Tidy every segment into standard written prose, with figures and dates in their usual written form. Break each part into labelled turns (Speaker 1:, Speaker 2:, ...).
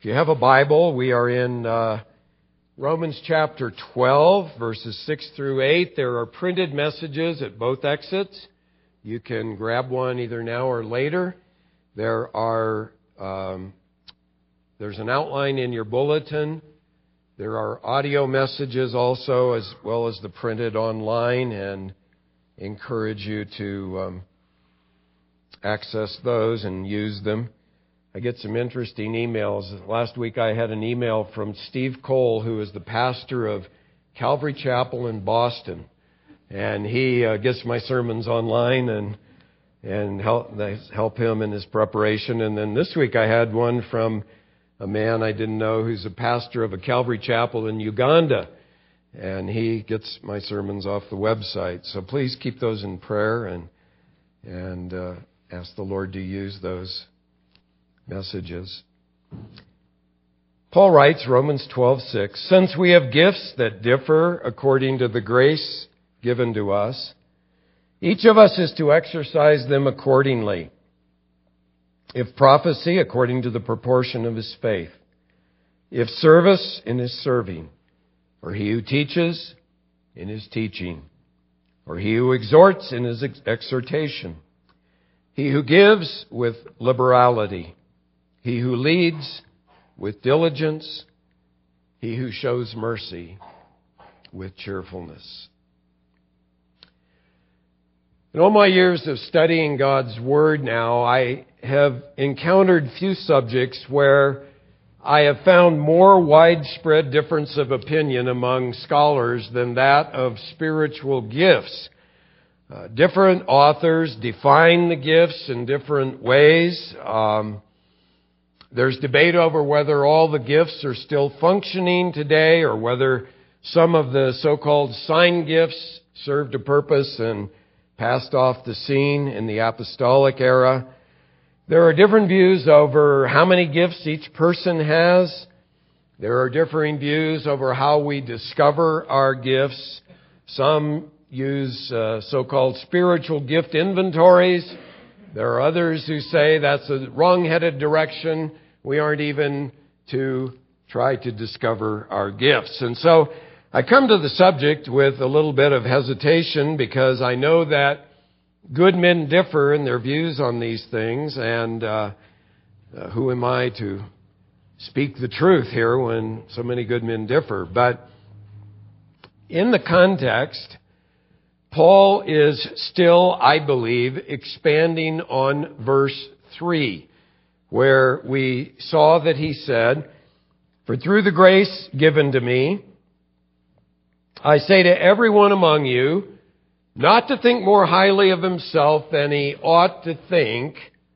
Speaker 1: you have a Bible, we are in Romans chapter 12, verses 6 through 8. There are printed messages at both exits. You can grab one either now or later. There's an outline in your bulletin. There are audio messages also, as well as the printed online, and encourage you to access those and use them. I get some interesting emails. Last week I had an email from Steve Cole, who is the pastor of Calvary Chapel in Boston. And he gets my sermons online and help him in his preparation. And then this week I had one from a man I didn't know who's a pastor of a Calvary Chapel in Uganda. And he gets my sermons off the website. So please keep those in prayer and ask the Lord to use those messages. Paul writes, Romans 12:6, since we have gifts that differ according to the grace given to us, each of us is to exercise them accordingly. If prophecy, according to the proportion of his faith. If service, in his serving. Or he who teaches, in his teaching. Or he who exhorts, in his exhortation. He who gives, with liberality. He who leads, with diligence. He who shows mercy, with cheerfulness. In all my years of studying God's Word now, I have encountered few subjects where I have found more widespread difference of opinion among scholars than that of spiritual gifts. Different authors define the gifts in different ways. There's debate over whether all the gifts are still functioning today or whether some of the so-called sign gifts served a purpose and passed off the scene in the apostolic era. There are different views over how many gifts each person has. There are differing views over how we discover our gifts. Some use so-called spiritual gift inventories. There are others who say that's a wrong-headed direction. We aren't even to try to discover our gifts. And so I come to the subject with a little bit of hesitation because I know that good men differ in their views on these things. And who am I to speak the truth here when so many good men differ? But in the context, Paul is still, I believe, expanding on verse 3, where we saw that he said, for through the grace given to me, I say to everyone among you, not to think more highly of himself than he ought to think,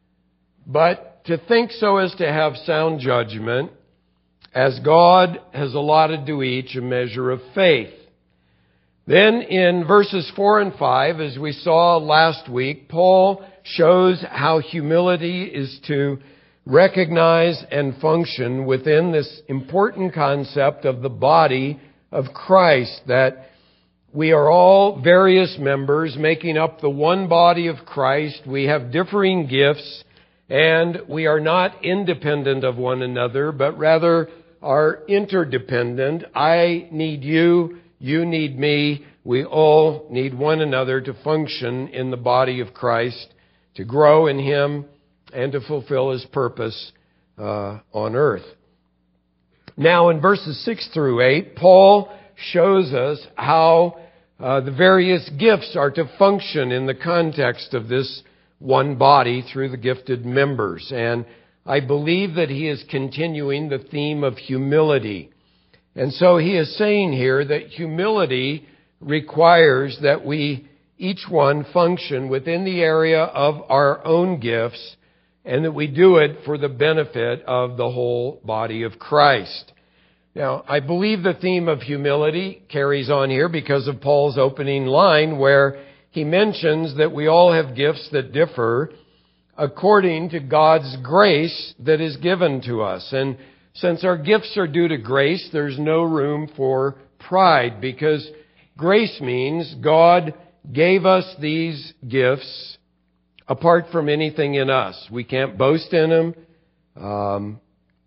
Speaker 1: but to think so as to have sound judgment, as God has allotted to each a measure of faith. Then in verses 4 and 5, as we saw last week, Paul shows how humility is to recognize and function within this important concept of the body of Christ, that we are all various members making up the one body of Christ. We have differing gifts, and we are not independent of one another, but rather are interdependent. I need you. You need me. We all need one another to function in the body of Christ, to grow in Him, and to fulfill His purpose on earth. Now, in verses 6 through 8, Paul shows us how the various gifts are to function in the context of this one body through the gifted members. And I believe that he is continuing the theme of humility. And so he is saying here that humility requires that we, each one, function within the area of our own gifts, and that we do it for the benefit of the whole body of Christ. Now, I believe the theme of humility carries on here because of Paul's opening line, where he mentions that we all have gifts that differ according to God's grace that is given to us. And since our gifts are due to grace, there's no room for pride, because grace means God gave us these gifts apart from anything in us. We can't boast in them.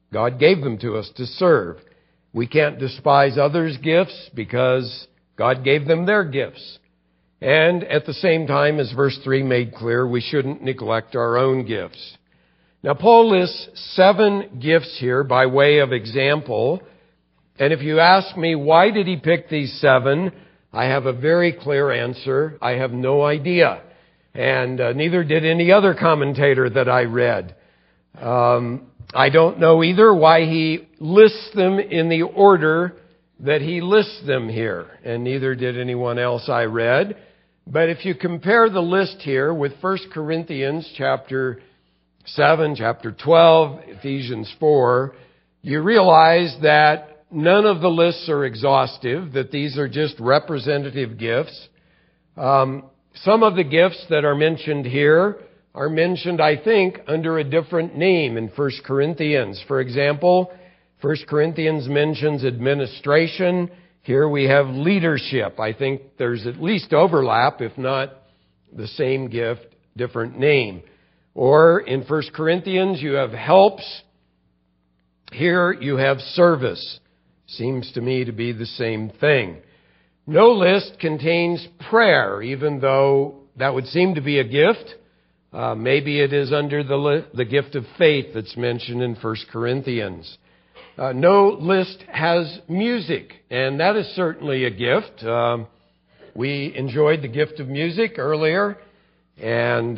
Speaker 1: God gave them to us to serve. We can't despise others' gifts because God gave them their gifts. And at the same time, as verse 3 made clear, we shouldn't neglect our own gifts. Now, Paul lists 7 gifts here by way of example. And if you ask me, why did he pick these 7? I have a very clear answer. I have no idea. And neither did any other commentator that I read. I don't know either why he lists them in the order that he lists them here. And neither did anyone else I read. But if you compare the list here with 1 Corinthians chapter 7, chapter 12, Ephesians 4, you realize that none of the lists are exhaustive, that these are just representative gifts. Some of the gifts that are mentioned here are mentioned, I think, under a different name in 1 Corinthians. For example, 1 Corinthians mentions administration. Here we have leadership. I think there's at least overlap, if not the same gift, different name. Or in 1 Corinthians, you have helps. Here you have service. Seems to me to be the same thing. No list contains prayer, even though that would seem to be a gift. Maybe it is under the gift of faith that's mentioned in 1 Corinthians. No list has music, and that is certainly a gift. We enjoyed the gift of music earlier, and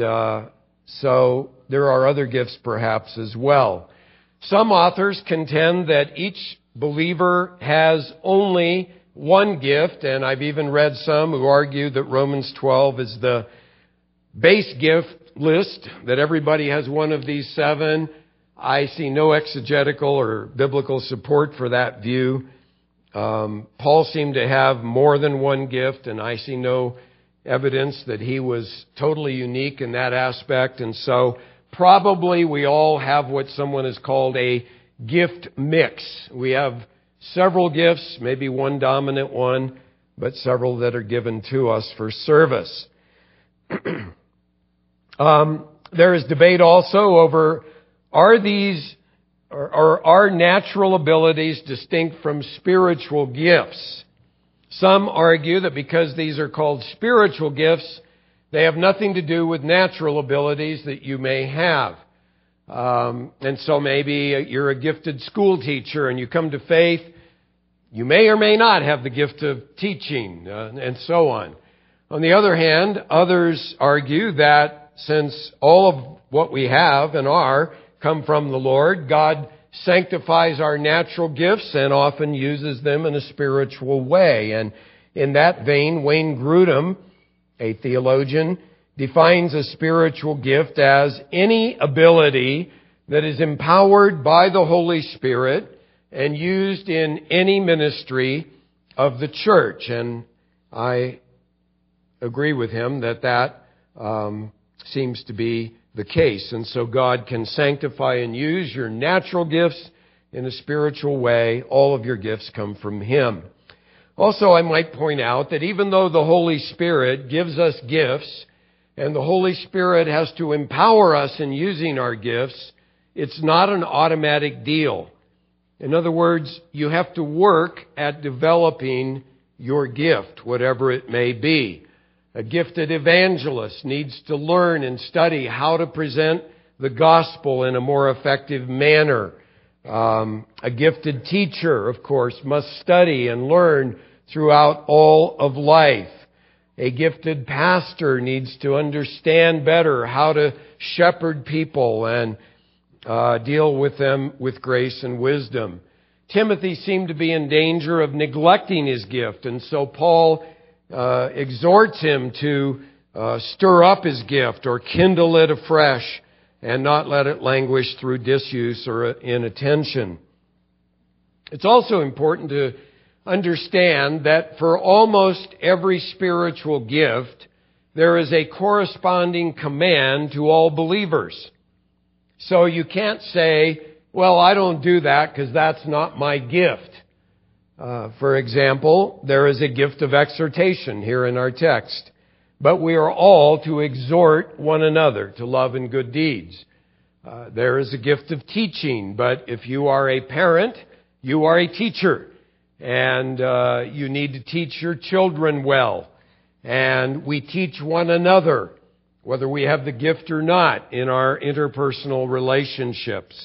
Speaker 1: so there are other gifts perhaps as well. Some authors contend that each believer has only one gift, and I've even read some who argue that Romans 12 is the base gift list, that everybody has one of these 7. I see no exegetical or biblical support for that view. Paul seemed to have more than one gift, and I see no evidence that he was totally unique in that aspect. And so probably we all have what someone has called a gift mix. We have several gifts, maybe one dominant one, but several that are given to us for service. There is debate also over, are natural abilities distinct from spiritual gifts? Some argue that because these are called spiritual gifts, they have nothing to do with natural abilities that you may have. And so maybe you're a gifted school teacher and you come to faith. You may or may not have the gift of teaching, and so on. On the other hand, others argue that since all of what we have and are come from the Lord, God sanctifies our natural gifts and often uses them in a spiritual way. And in that vein, Wayne Grudem, a theologian, defines a spiritual gift as any ability that is empowered by the Holy Spirit and used in any ministry of the church. And I agree with him that seems to be the case. And so God can sanctify and use your natural gifts in a spiritual way. All of your gifts come from Him. Also, I might point out that even though the Holy Spirit gives us gifts, and the Holy Spirit has to empower us in using our gifts, it's not an automatic deal. In other words, you have to work at developing your gift, whatever it may be. A gifted evangelist needs to learn and study how to present the gospel in a more effective manner. A gifted teacher, of course, must study and learn throughout all of life. A gifted pastor needs to understand better how to shepherd people and deal with them with grace and wisdom. Timothy seemed to be in danger of neglecting his gift, and so Paul exhorts him to stir up his gift or kindle it afresh and not let it languish through disuse or inattention. It's also important to understand that for almost every spiritual gift, there is a corresponding command to all believers. So you can't say, well, I don't do that because that's not my gift. For example, there is a gift of exhortation here in our text. But we are all to exhort one another to love and good deeds. There is a gift of teaching, but if you are a parent, you are a teacher. And you need to teach your children well. And we teach one another, whether we have the gift or not, in our interpersonal relationships.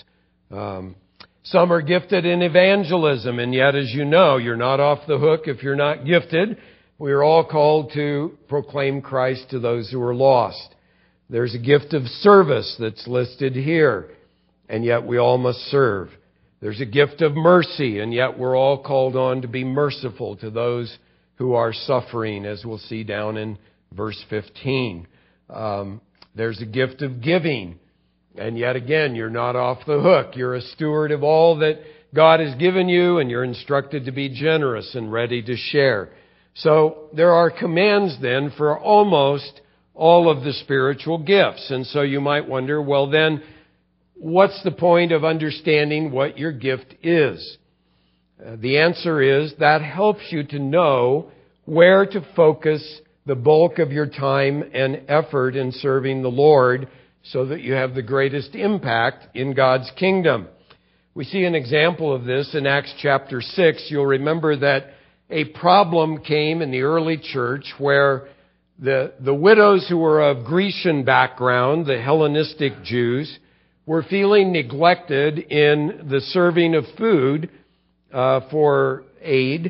Speaker 1: Some are gifted in evangelism, and yet, as you know, you're not off the hook if you're not gifted. We are all called to proclaim Christ to those who are lost. There's a gift of service that's listed here, and yet we all must serve. There's a gift of mercy, and yet we're all called on to be merciful to those who are suffering, as we'll see down in verse 15. There's a gift of giving, and yet again, you're not off the hook. You're a steward of all that God has given you, and you're instructed to be generous and ready to share. So there are commands then for almost all of the spiritual gifts. And so you might wonder, well then, what's the point of understanding what your gift is? The answer is that helps you to know where to focus the bulk of your time and effort in serving the Lord so that you have the greatest impact in God's kingdom. We see an example of this in Acts chapter 6. You'll remember that a problem came in the early church where the widows who were of Grecian background, the Hellenistic Jews, were feeling neglected in the serving of food for aid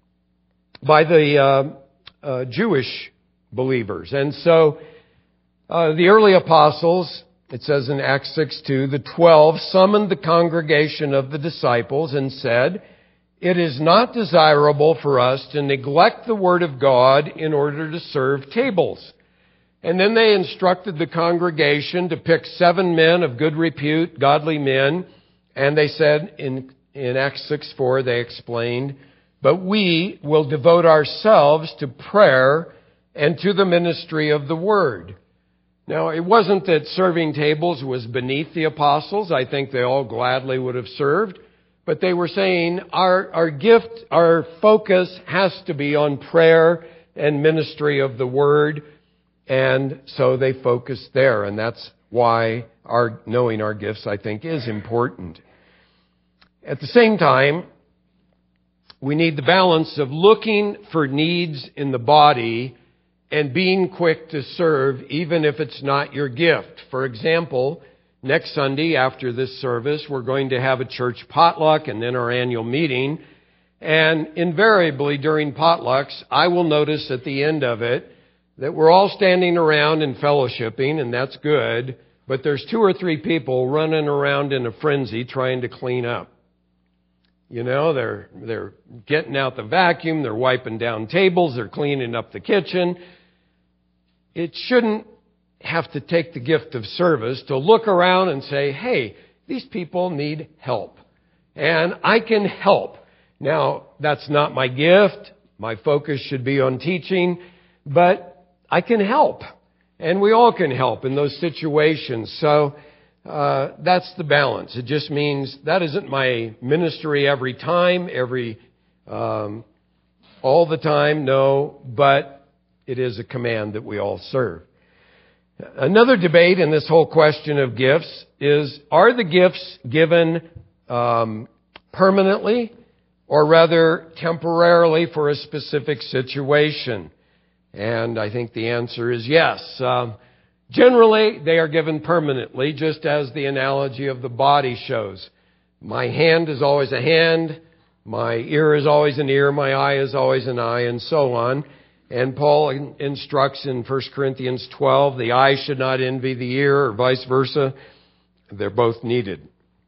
Speaker 1: by the Jewish believers. And so the early apostles, it says in Acts 6:2, the 12 summoned the congregation of the disciples and said, "It is not desirable for us to neglect the word of God in order to serve tables." And then they instructed the congregation to pick 7 men of good repute, godly men. And they said in Acts 6:4, they explained, "But we will devote ourselves to prayer and to the ministry of the word." Now, it wasn't that serving tables was beneath the apostles. I think they all gladly would have served. But they were saying our gift, our focus has to be on prayer and ministry of the word. And so they focused there, and that's why knowing our gifts, I think, is important. At the same time, we need the balance of looking for needs in the body and being quick to serve, even if it's not your gift. For example, next Sunday after this service, we're going to have a church potluck and then our annual meeting. And invariably during potlucks, I will notice at the end of it that we're all standing around and fellowshipping, and that's good, but there's 2 or 3 people running around in a frenzy trying to clean up. You know, they're getting out the vacuum, they're wiping down tables, they're cleaning up the kitchen. It shouldn't have to take the gift of service to look around and say, hey, these people need help, and I can help. Now, that's not my gift. My focus should be on teaching, but I can help, and we all can help in those situations. So that's the balance. It just means that isn't my ministry every time, all the time, no, but it is a command that we all serve. Another debate in this whole question of gifts is, are the gifts given permanently or rather temporarily for a specific situation? And I think the answer is yes. Generally, they are given permanently, just as the analogy of the body shows. My hand is always a hand, my ear is always an ear, my eye is always an eye, and so on. And Paul instructs in 1 Corinthians 12, the eye should not envy the ear, or vice versa. They're both needed.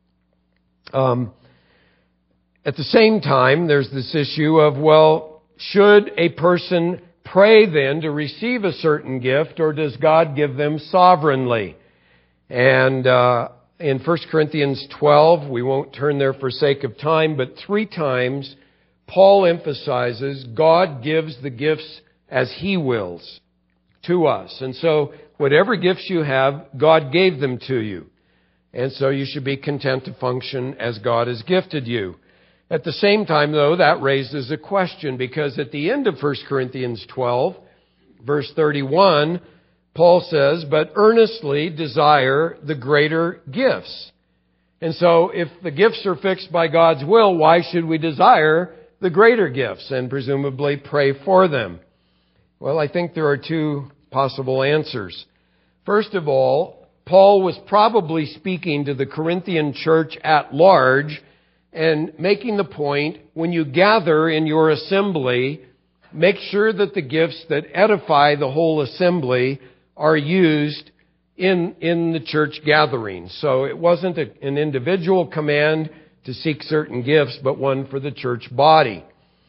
Speaker 1: At the same time, there's this issue of, well, should a person pray then to receive a certain gift, or does God give them sovereignly? And in 1 Corinthians 12, we won't turn there for sake of time, but 3 times Paul emphasizes God gives the gifts as He wills to us. And so whatever gifts you have, God gave them to you. And so you should be content to function as God has gifted you. At the same time, though, that raises a question, because at the end of 1 Corinthians 12, verse 31, Paul says, but earnestly desire the greater gifts. And so if the gifts are fixed by God's will, why should we desire the greater gifts and presumably pray for them? Well, I think there are two possible answers. First of all, Paul was probably speaking to the Corinthian church at large and making the point, when you gather in your assembly, make sure that the gifts that edify the whole assembly are used in the church gathering. So it wasn't an individual command to seek certain gifts, but one for the church body.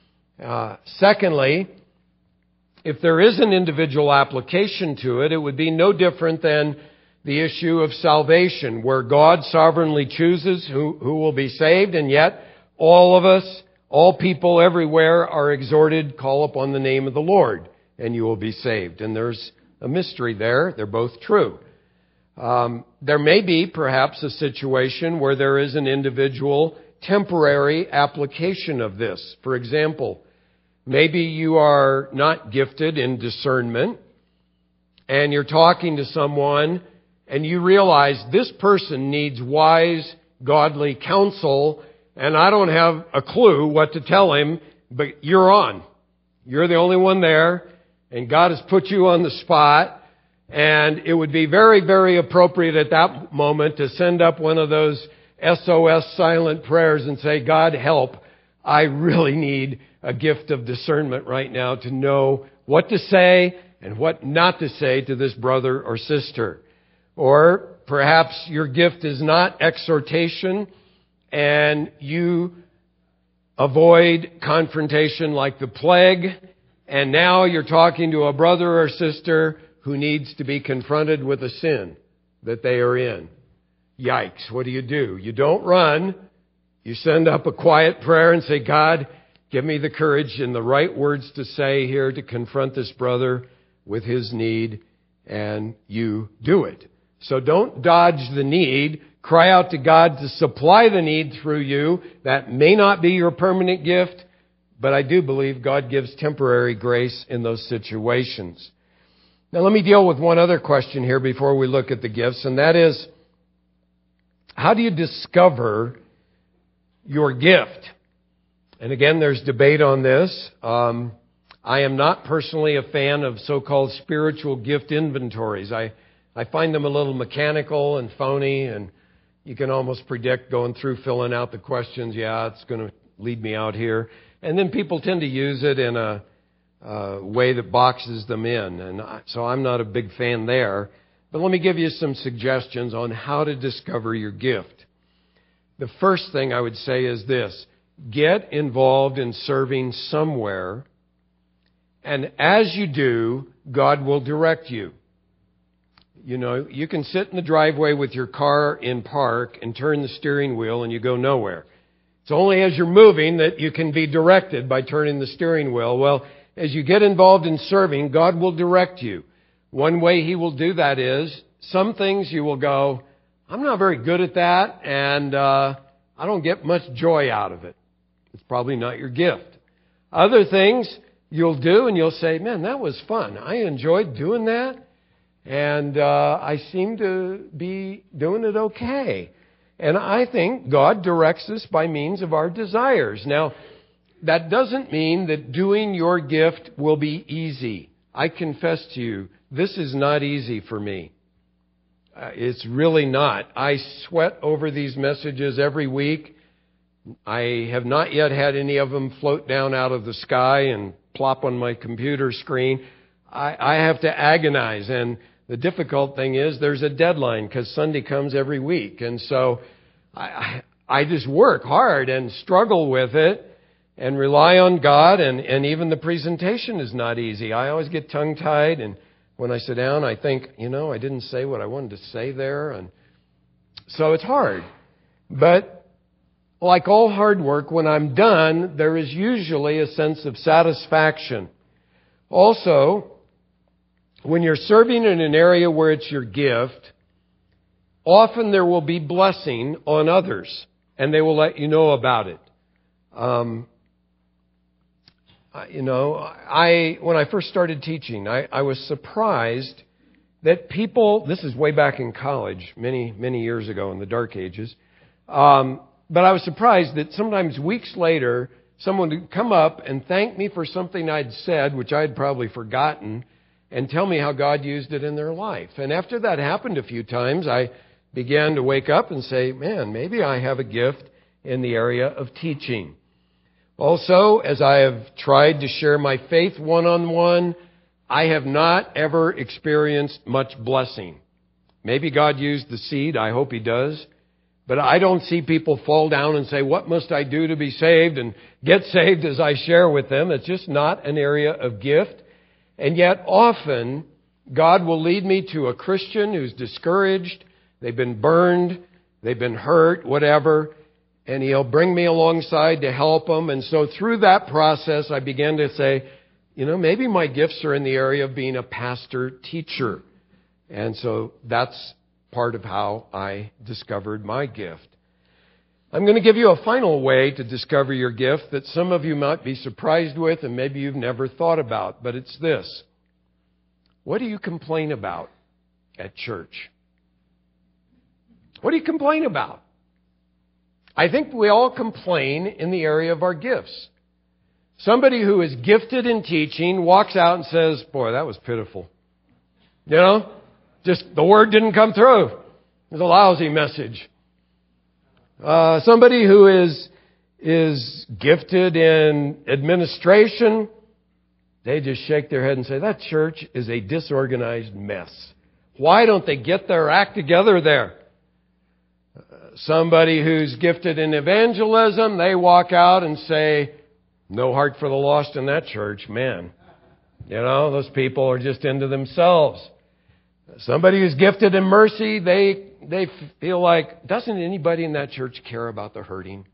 Speaker 1: Secondly, if there is an individual application to it, it would be no different than the issue of salvation, where God sovereignly chooses who will be saved, and yet all of us, all people everywhere are exhorted, call upon the name of the Lord, and you will be saved. And there's a mystery there. They're both true. There may be perhaps a situation where there is an individual temporary application of this. For example, maybe you are not gifted in discernment, and you're talking to someone and you realize this person needs wise, godly counsel, and I don't have a clue what to tell him, but you're on. You're the only one there, and God has put you on the spot, and it would be very, very appropriate at that moment to send up one of those SOS silent prayers and say, God help, I really need a gift of discernment right now to know what to say and what not to say to this brother or sister. Or perhaps your gift is not exhortation and you avoid confrontation like the plague, and now you're talking to a brother or sister who needs to be confronted with a sin that they are in. Yikes, what do? You don't run. You send up a quiet prayer and say, God, give me the courage and the right words to say here to confront this brother with his need, and you do it. So don't dodge the need. Cry out to God to supply the need through you. That may not be your permanent gift, but I do believe God gives temporary grace in those situations. Now let me deal with one other question here before we look at the gifts, and that is, how do you discover your gift? And again, there's debate on this. I am not personally a fan of so-called spiritual gift inventories. I find them a little mechanical and phony, and you can almost predict going through filling out the questions, yeah, it's going to lead me out here. And then people tend to use it in a way that boxes them in. And so I'm not a big fan there. But let me give you some suggestions on how to discover your gift. The first thing I would say is this: get involved in serving somewhere, and as you do, God will direct you. You know, you can sit in the driveway with your car in park and turn the steering wheel and you go nowhere. It's only as you're moving that you can be directed by turning the steering wheel. Well, as you get involved in serving, God will direct you. One way He will do that is, some things you will go, I'm not very good at that, and I don't get much joy out of it. It's probably not your gift. Other things you'll do and you'll say, man, that was fun. I enjoyed doing that. And I seem to be doing it okay. And I think God directs us by means of our desires. Now, that doesn't mean that doing your gift will be easy. I confess to you, this is not easy for me. It's really not. I sweat over these messages every week. I have not yet had any of them float down out of the sky and plop on my computer screen. I have to agonize, and the difficult thing is there's a deadline because Sunday comes every week. And so I just work hard and struggle with it and rely on God. And even the presentation is not easy. I always get tongue-tied. And when I sit down, I think, I didn't say what I wanted to say there. And so it's hard. But like all hard work, when I'm done, there is usually a sense of satisfaction. Also, when you're serving in an area where it's your gift, often there will be blessing on others, and they will let you know about it. When I first started teaching, I was surprised that people, this is way back in college, many, many years ago in the dark ages, but I was surprised that sometimes weeks later, someone would come up and thank me for something I'd said, which I'd probably forgotten, and tell me how God used it in their life. And after that happened a few times, I began to wake up and say, man, maybe I have a gift in the area of teaching. Also, as I have tried to share my faith one-on-one, I have not ever experienced much blessing. Maybe God used the seed. I hope He does. But I don't see people fall down and say, what must I do to be saved? And get saved as I share with them. It's just not an area of gift. And yet often, God will lead me to a Christian who's discouraged. They've been burned. They've been hurt, whatever. And He'll bring me alongside to help them. And so through that process, I began to say, maybe my gifts are in the area of being a pastor-teacher. And so that's part of how I discovered my gift. I'm going to give you a final way to discover your gift that some of you might be surprised with and maybe you've never thought about. But it's this. What do you complain about at church? What do you complain about? I think we all complain in the area of our gifts. Somebody who is gifted in teaching walks out and says, boy, that was pitiful. Just the word didn't come through. It was a lousy message. Somebody who is gifted in administration, they just shake their head and say, that church is a disorganized mess. Why don't they get their act together there? Somebody who's gifted in evangelism, they walk out and say, no heart for the lost in that church, man. Those people are just into themselves. Somebody who's gifted in mercy, they feel like, doesn't anybody in that church care about the hurting?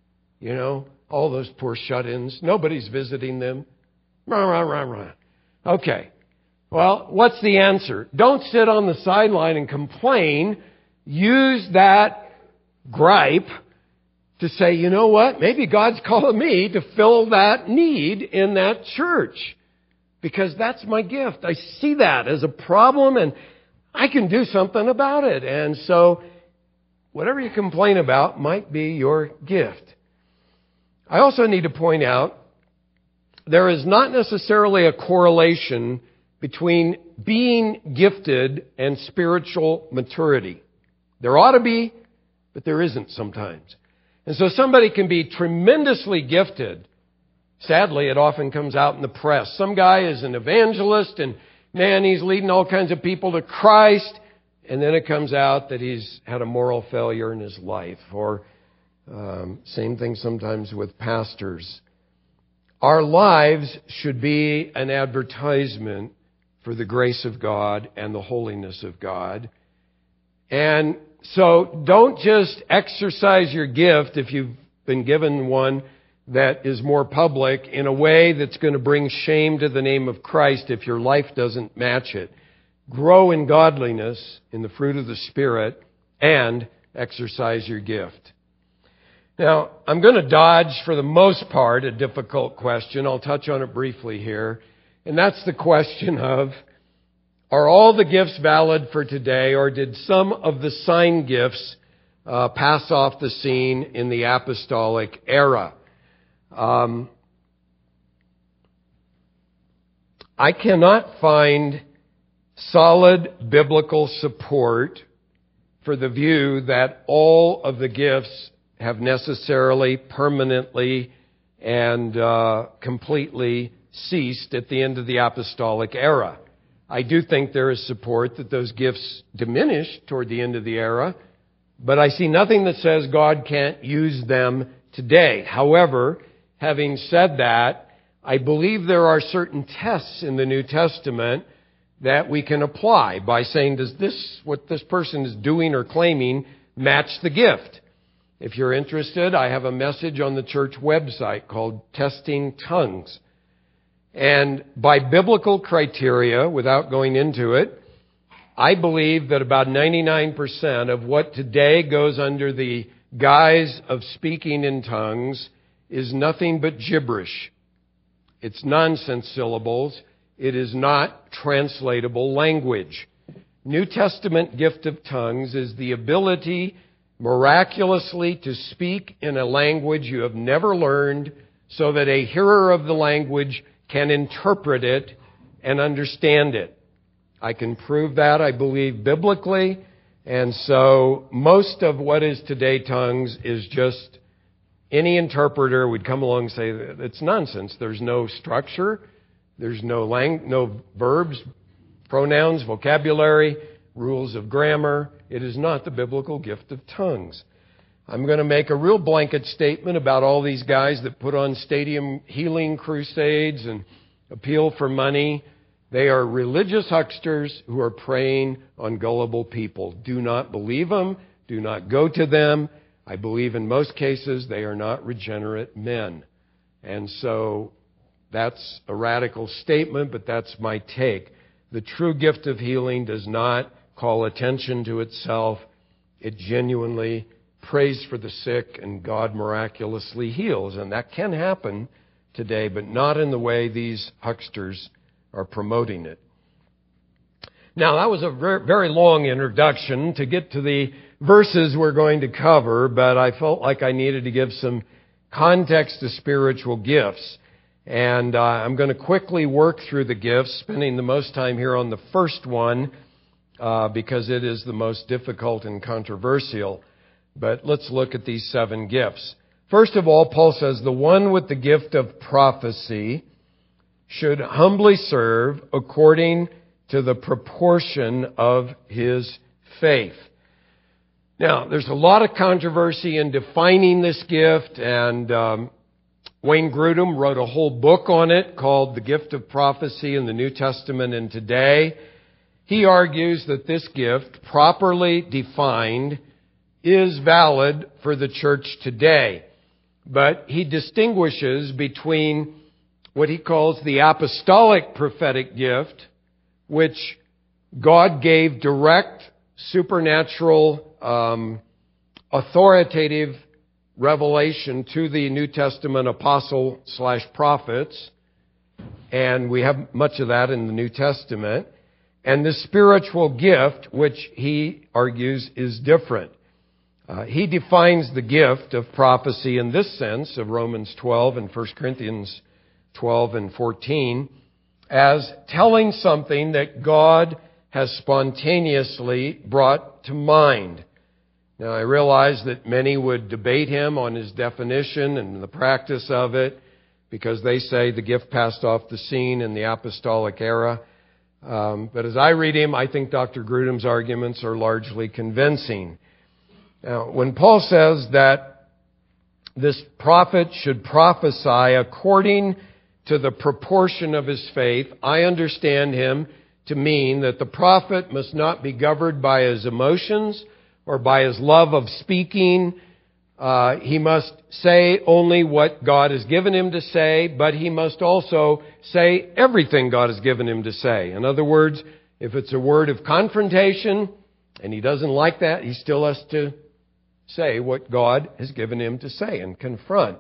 Speaker 1: All those poor shut-ins. Nobody's visiting them. Rah, rah, rah, rah. Okay. Well, what's the answer? Don't sit on the sideline and complain. Use that gripe to say, you know what? Maybe God's calling me to fill that need in that church. Because that's my gift. I see that as a problem and I can do something about it. And so whatever you complain about might be your gift. I also need to point out there is not necessarily a correlation between being gifted and spiritual maturity. There ought to be, but there isn't sometimes. And so somebody can be tremendously gifted. Sadly, it often comes out in the press. Some guy is an evangelist and, man, he's leading all kinds of people to Christ. And then it comes out that he's had a moral failure in his life. Or same thing sometimes with pastors. Our lives should be an advertisement for the grace of God and the holiness of God. And so don't just exercise your gift if you've been given one that is more public in a way that's going to bring shame to the name of Christ if your life doesn't match it. Grow in godliness, in the fruit of the Spirit, and exercise your gift. Now, I'm going to dodge, for the most part, a difficult question. I'll touch on it briefly here. And that's the question of, are all the gifts valid for today, or did some of the sign gifts pass off the scene in the apostolic era? I cannot find solid biblical support for the view that all of the gifts have necessarily, permanently, and completely ceased at the end of the apostolic era. I do think there is support that those gifts diminished toward the end of the era, but I see nothing that says God can't use them today. However, having said that, I believe there are certain tests in the New Testament that we can apply by saying, does this, what this person is doing or claiming, match the gift? If you're interested, I have a message on the church website called Testing Tongues. And by biblical criteria, without going into it, I believe that about 99% of what today goes under the guise of speaking in tongues is nothing but gibberish. It's nonsense syllables. It is not translatable language. New Testament gift of tongues is the ability miraculously to speak in a language you have never learned so that a hearer of the language can interpret it and understand it. I can prove that, I believe, biblically. And so most of what is today tongues is just any interpreter would come along and say, it's nonsense. There's no structure. There's no verbs, pronouns, vocabulary, rules of grammar. It is not the biblical gift of tongues. I'm going to make a real blanket statement about all these guys that put on stadium healing crusades and appeal for money. They are religious hucksters who are preying on gullible people. Do not believe them. Do not go to them. I believe in most cases they are not regenerate men. And so that's a radical statement, but that's my take. The true gift of healing does not call attention to itself. It genuinely prays for the sick, and God miraculously heals. And that can happen today, but not in the way these hucksters are promoting it. Now, that was a very long introduction to get to the verses we're going to cover, but I felt like I needed to give some context to spiritual gifts. And I'm going to quickly work through the gifts, spending the most time here on the first one, because it is the most difficult and controversial. But let's look at these 7 gifts. First of all, Paul says, the one with the gift of prophecy should humbly serve according to the proportion of his faith. Now, there's a lot of controversy in defining this gift, and Wayne Grudem wrote a whole book on it called The Gift of Prophecy in the New Testament and Today. He argues that this gift, properly defined, is valid for the church today. But he distinguishes between what he calls the apostolic prophetic gift, which God gave direct, supernatural, authoritative revelation to the New Testament apostle/prophets. And we have much of that in the New Testament. And the spiritual gift, which he argues is different. He defines the gift of prophecy in this sense of Romans 12 and 1 Corinthians 12 and 14 as telling something that God has spontaneously brought to mind. Now, I realize that many would debate him on his definition and the practice of it because they say the gift passed off the scene in the apostolic era. But as I read him, I think Dr. Grudem's arguments are largely convincing. Now, when Paul says that this prophet should prophesy according to the proportion of his faith, I understand him to mean that the prophet must not be governed by his emotions or by his love of speaking. He must say only what God has given him to say, but he must also say everything God has given him to say. In other words, if it's a word of confrontation and he doesn't like that, he still has to say what God has given him to say and confront.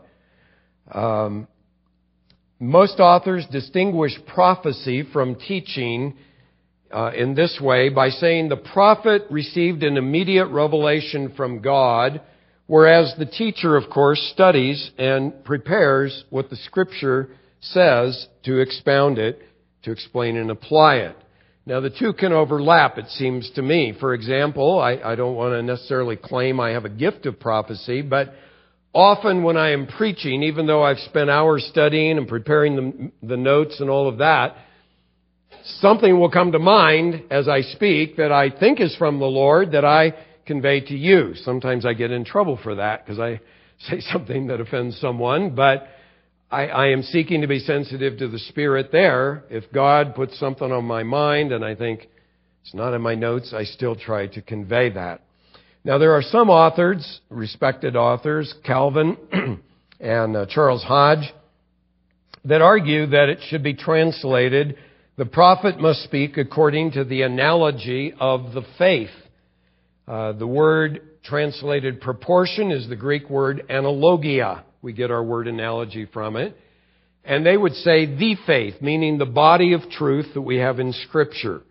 Speaker 1: Most authors distinguish prophecy from teaching in this way by saying the prophet received an immediate revelation from God, whereas the teacher, of course, studies and prepares what the Scripture says to expound it, to explain and apply it. Now, the two can overlap, it seems to me. For example, I don't want to necessarily claim I have a gift of prophecy, but often when I am preaching, even though I've spent hours studying and preparing the notes and all of that, something will come to mind as I speak that I think is from the Lord that I convey to you. Sometimes I get in trouble for that because I say something that offends someone, but I am seeking to be sensitive to the Spirit there. If God puts something on my mind and I think it's not in my notes, I still try to convey that. Now, there are some authors, respected authors, Calvin and Charles Hodge, that argue that it should be translated, the prophet must speak according to the analogy of the faith. The word translated proportion is the Greek word analogia. We get our word analogy from it. And they would say the faith, meaning the body of truth that we have in Scripture.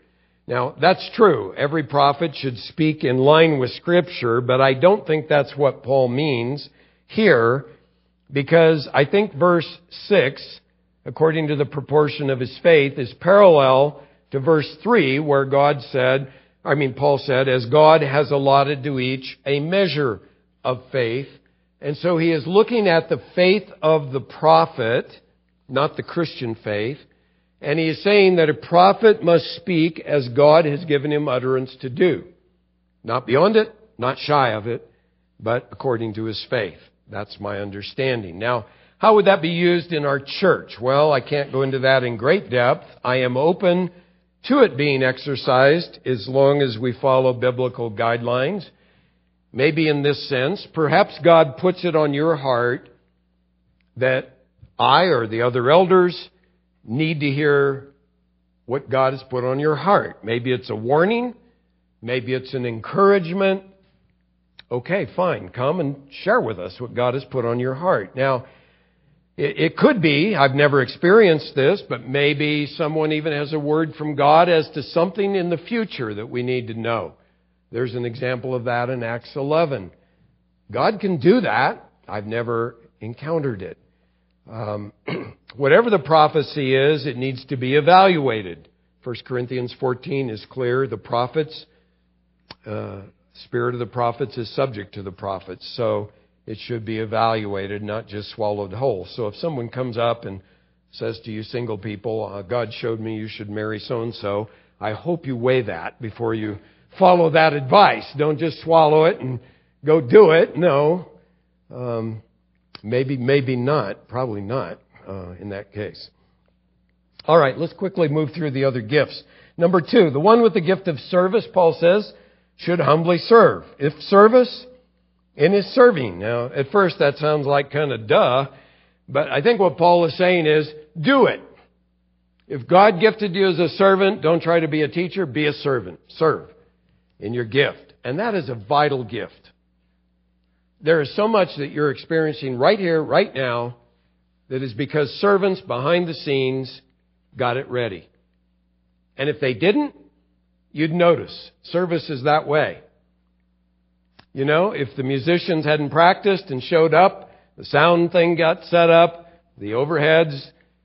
Speaker 1: Now, that's true. Every prophet should speak in line with Scripture, but I don't think that's what Paul means here, because I think verse 6, according to the proportion of his faith, is parallel to verse 3, where Paul said, as God has allotted to each a measure of faith. And so he is looking at the faith of the prophet, not the Christian faith. And he is saying that a prophet must speak as God has given him utterance to do. Not beyond it, not shy of it, but according to his faith. That's my understanding. Now, how would that be used in our church? Well, I can't go into that in great depth. I am open to it being exercised as long as we follow biblical guidelines. Maybe in this sense, perhaps God puts it on your heart that I or the other elders need to hear what God has put on your heart. Maybe it's a warning. Maybe it's an encouragement. Okay, fine. Come and share with us what God has put on your heart. Now, it could be, I've never experienced this, but maybe someone even has a word from God as to something in the future that we need to know. There's an example of that in Acts 11. God can do that. I've never encountered it. Whatever the prophecy is, it needs to be evaluated. 1 Corinthians 14 is clear. The prophets, spirit of the prophets is subject to the prophets. So it should be evaluated, not just swallowed whole. So if someone comes up and says to you single people, God showed me you should marry so-and-so, I hope you weigh that before you follow that advice. Don't just swallow it and go do it. No. Maybe not. Probably not in that case. All right, let's quickly move through the other gifts. Number 2, the one with the gift of service, Paul says, should humbly serve. If service, in his serving. Now, at first that sounds like kind of duh, but I think what Paul is saying is, do it. If God gifted you as a servant, don't try to be a teacher, be a servant. Serve in your gift. And that is a vital gift. There is so much that you're experiencing right here, right now, that is because servants behind the scenes got it ready. And if they didn't, you'd notice. Service is that way. You know, if the musicians hadn't practiced and showed up, the sound thing got set up, the overheads,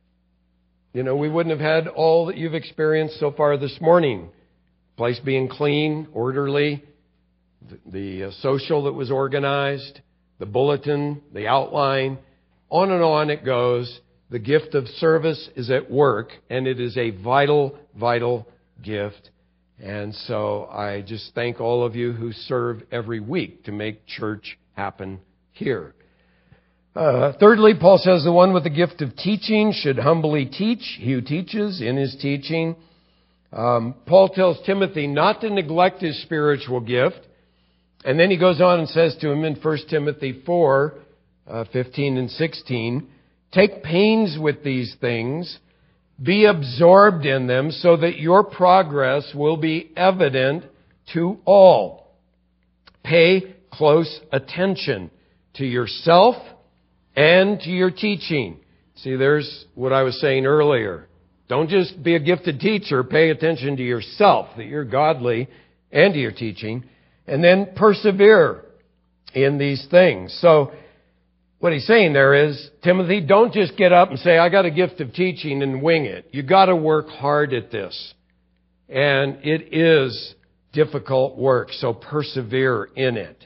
Speaker 1: we wouldn't have had all that you've experienced so far this morning. Place being clean, orderly, the social that was organized, the bulletin, the outline, on and on it goes. The gift of service is at work, and it is a vital, vital gift. And so I just thank all of you who serve every week to make church happen here. Thirdly, Paul says the one with the gift of teaching should humbly teach. He who teaches in his teaching. Paul tells Timothy not to neglect his spiritual gift. And then he goes on and says to him in 1 Timothy 4, 15 and 16, take pains with these things. Be absorbed in them so that your progress will be evident to all. Pay close attention to yourself and to your teaching. See, there's what I was saying earlier. Don't just be a gifted teacher. Pay attention to yourself, that you're godly, and to your teaching. And then persevere in these things. So what he's saying there is, Timothy, don't just get up and say, I got a gift of teaching and wing it. You got to work hard at this. And it is difficult work, so persevere in it.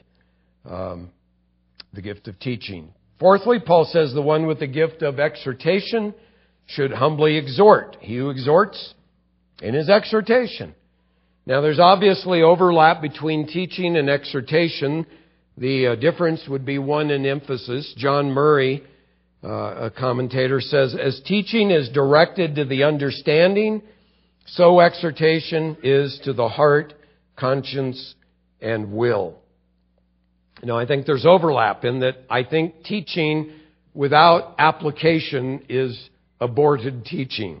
Speaker 1: The gift of teaching. Fourthly, Paul says the one with the gift of exhortation should humbly exhort. He who exhorts in his exhortation. Now, there's obviously overlap between teaching and exhortation. The difference would be one in emphasis. John Murray, a commentator, says, as teaching is directed to the understanding, so exhortation is to the heart, conscience, and will. Now, I think there's overlap in that I think teaching without application is aborted teaching.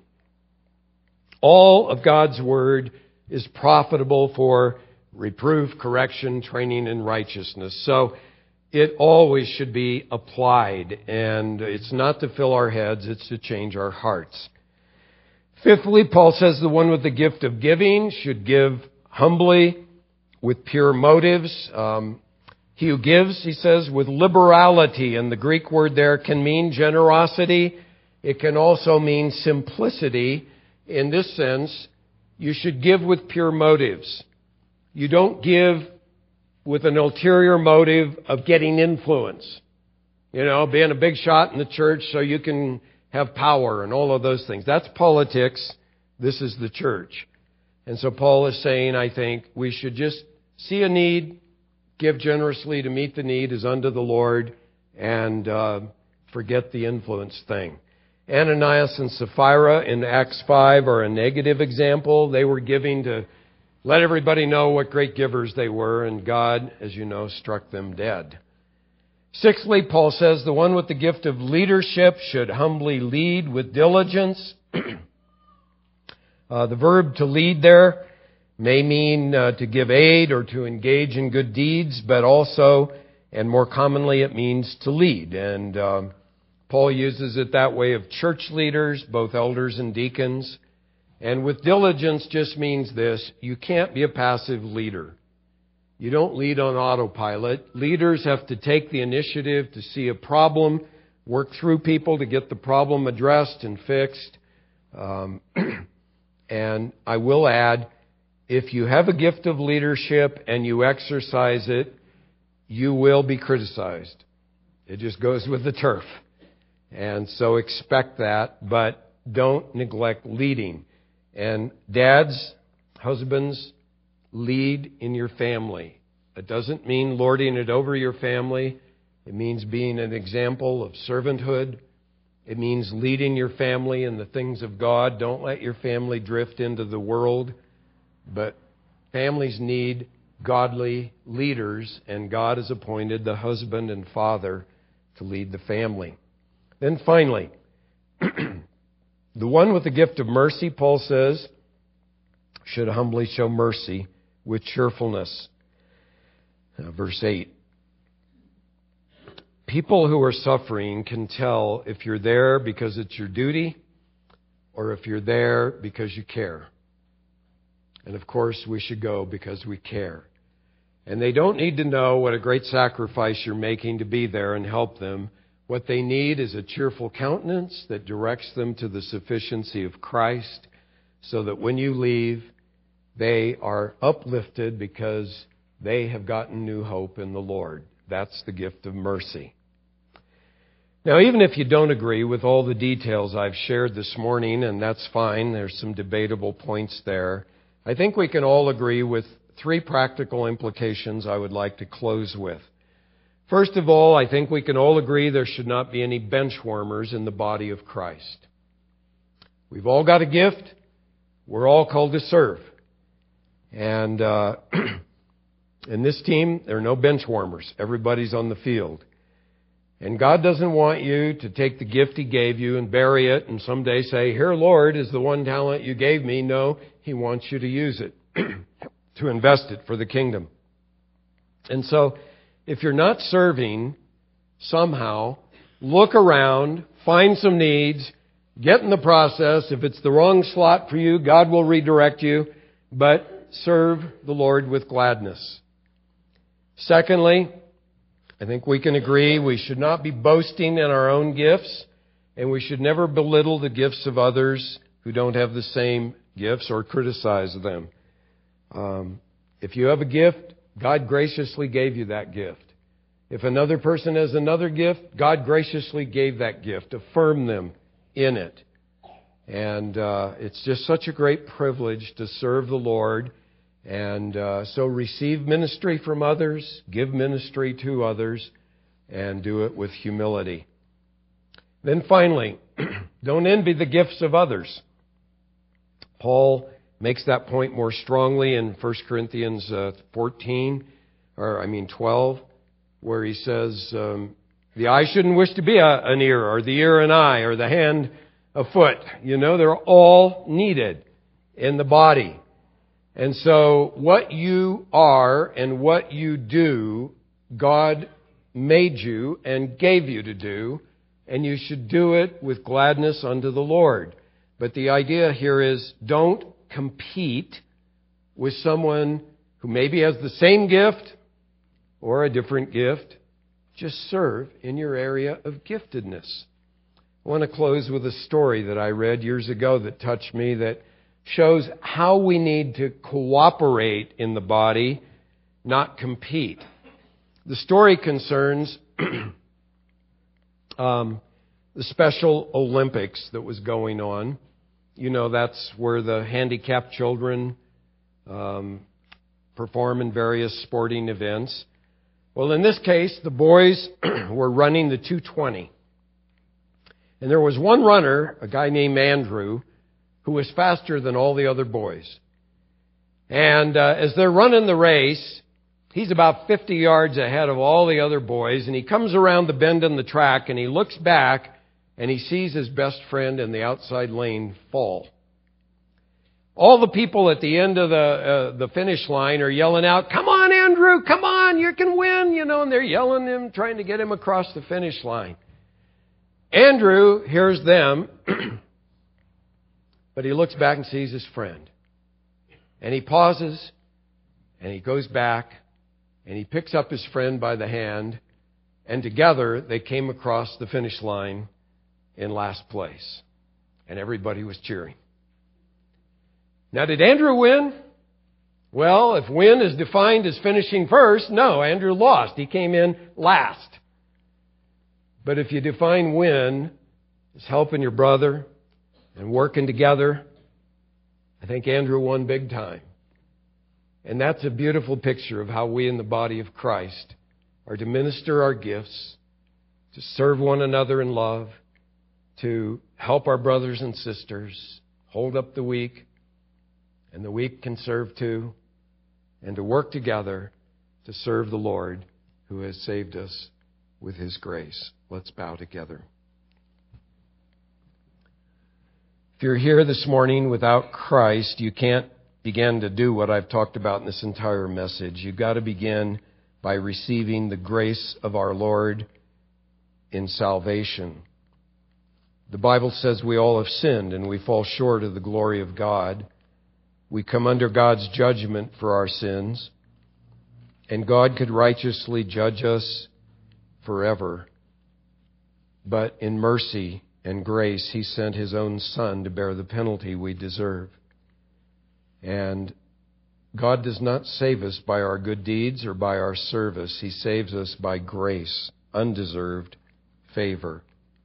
Speaker 1: All of God's Word is profitable for reproof, correction, training in righteousness. So it always should be applied. And it's not to fill our heads, it's to change our hearts. Fifthly, Paul says the one with the gift of giving should give humbly with pure motives. He who gives, he says, with liberality, and the Greek word there can mean generosity. It can also mean simplicity. In this sense, you should give with pure motives. You don't give with an ulterior motive of getting influence. Being a big shot in the church so you can have power and all of those things. That's politics. This is the church. And so Paul is saying, I think, we should just see a need, give generously to meet the need as unto the Lord, and forget the influence thing. Ananias and Sapphira in Acts 5 are a negative example. They were giving to let everybody know what great givers they were, and God, as you know, struck them dead. Sixthly, Paul says the one with the gift of leadership should humbly lead with diligence. The verb to lead there may mean to give aid or to engage in good deeds, but also, and more commonly, it means to lead. And Paul uses it that way of church leaders, both elders and deacons. And with diligence just means this: you can't be a passive leader. You don't lead on autopilot. Leaders have to take the initiative to see a problem, work through people to get the problem addressed and fixed. And I will add, if you have a gift of leadership and you exercise it, you will be criticized. It just goes with the turf. And so expect that, but don't neglect leading. And dads, husbands, lead in your family. It doesn't mean lording it over your family. It means being an example of servanthood. It means leading your family in the things of God. Don't let your family drift into the world. But families need godly leaders, and God has appointed the husband and father to lead the family. Then finally, the one with the gift of mercy, Paul says, should humbly show mercy with cheerfulness. Verse 8. People who are suffering can tell if you're there because it's your duty or if you're there because you care. And of course, we should go because we care. And they don't need to know what a great sacrifice you're making to be there and help them. What they need is a cheerful countenance that directs them to the sufficiency of Christ, so that when you leave, they are uplifted because they have gotten new hope in the Lord. That's the gift of mercy. Now, even if you don't agree with all the details I've shared this morning, and that's fine, there's some debatable points there, I think we can all agree with three practical implications I would like to close with. First of all, I think we can all agree there should not be any bench warmers in the body of Christ. We've all got a gift. We're all called to serve. And in this team, there are no bench warmers. Everybody's on the field. And God doesn't want you to take the gift He gave you and bury it and someday say, "Here, Lord, is the one talent you gave me." No, He wants you to use it, to invest it for the kingdom. And so, if you're not serving, somehow, look around, find some needs, get in the process. If it's the wrong slot for you, God will redirect you, but serve the Lord with gladness. Secondly, I think we can agree we should not be boasting in our own gifts, and we should never belittle the gifts of others who don't have the same gifts or criticize them. If you have a gift, God graciously gave you that gift. If another person has another gift, God graciously gave that gift. Affirm them in it. And it's just such a great privilege to serve the Lord. And so receive ministry from others, give ministry to others, and do it with humility. Then finally, don't envy the gifts of others. Paul makes that point more strongly in 1 Corinthians 12, where he says, the eye shouldn't wish to be an ear, or the ear an eye, or the hand a foot. You know, they're all needed in the body. And so what you are and what you do, God made you and gave you to do, and you should do it with gladness unto the Lord. But the idea here is don't compete with someone who maybe has the same gift or a different gift. Just serve in your area of giftedness. I want to close with a story that I read years ago that touched me, that shows how we need to cooperate in the body, not compete. The story concerns the Special Olympics that was going on. You know, that's where the handicapped children perform in various sporting events. Well, in this case, the boys were running the 220. And there was one runner, a guy named Andrew, who was faster than all the other boys. And as they're running the race, he's about 50 yards ahead of all the other boys, and he comes around the bend in the track, and he looks back, and he sees his best friend in the outside lane fall. All the people at the end of the finish line are yelling out, "Come on, Andrew, come on, you can win," and they're yelling him, trying to get him across the finish line. Andrew hears them, but he looks back and sees his friend. And he pauses, and he goes back, and he picks up his friend by the hand, and together they came across the finish line in last place. And everybody was cheering. Now, did Andrew win? Well, if win is defined as finishing first, no, Andrew lost. He came in last. But if you define win as helping your brother and working together, I think Andrew won big time. And that's a beautiful picture of how we in the body of Christ are to minister our gifts, to serve one another in love, to help our brothers and sisters, hold up the weak, and the weak can serve too, and to work together to serve the Lord who has saved us with His grace. Let's bow together. If you're here this morning without Christ, you can't begin to do what I've talked about in this entire message. You've got to begin by receiving the grace of our Lord in salvation. The Bible says we all have sinned and we fall short of the glory of God. We come under God's judgment for our sins, and God could righteously judge us forever. But in mercy and grace, He sent His own Son to bear the penalty we deserve. And God does not save us by our good deeds or by our service. He saves us by grace, undeserved favor.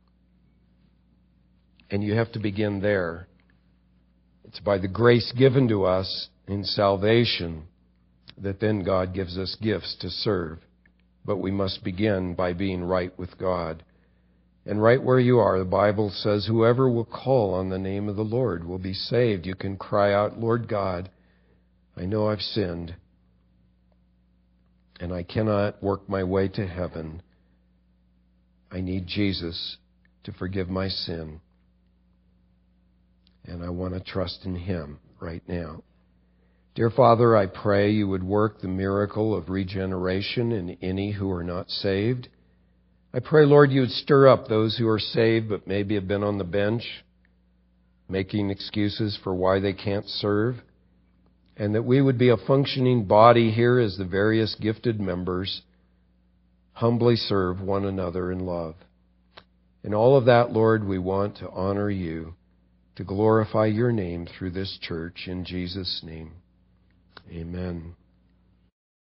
Speaker 1: And you have to begin there. It's by the grace given to us in salvation that then God gives us gifts to serve. But we must begin by being right with God. And right where you are, the Bible says, whoever will call on the name of the Lord will be saved. You can cry out, "Lord God, I know I've sinned, and I cannot work my way to heaven. I need Jesus to forgive my sin. And I want to trust in Him right now." Dear Father, I pray you would work the miracle of regeneration in any who are not saved. I pray, Lord, you would stir up those who are saved but maybe have been on the bench, making excuses for why they can't serve, and that we would be a functioning body here as the various gifted members humbly serve one another in love. In all of that, Lord, we want to honor you, to glorify your name through this church. In Jesus' name, amen.